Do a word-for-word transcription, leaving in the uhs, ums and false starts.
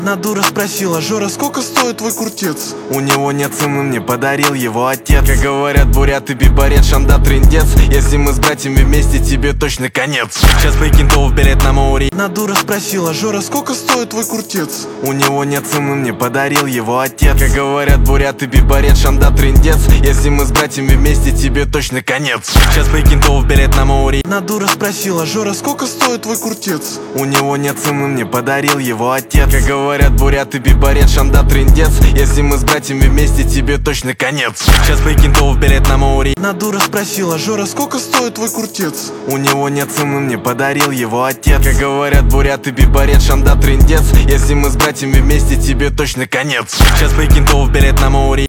На дура спросила: Жора, сколько стоит твой куртец? У него нет цены, мне подарил его отец. Как говорят буряты, бибарет, шанда, трындец. Если мы с братьями вместе, тебе точно конец. Сейчас прикинтов билет на Маури. На дура спросила: Жора, сколько стоит твой куртец? У него нет цены, мне подарил его отец. Как говорят буряты, бибарет, шанда, трындец. Если мы с братьями вместе, тебе точно конец. Сейчас прикинтов билет на Маури. На дура спросила: Жора, сколько стоит твой куртец? У него нет цены, мне подарил его отец. Как говорят буряты, бибарет, шанда, трындец. Если мы с братьями вместе, тебе точно конец. Сейчас прикинтов билет на Маури. На дура спросила: Жора, сколько стоит твой куртец? У него нет цены, мне подарил его отец. Как говорят буряты, бибарет, шанда, трындец. Если мы с братьями вместе, тебе точно конец. Сейчас прикинтов билет на Маури.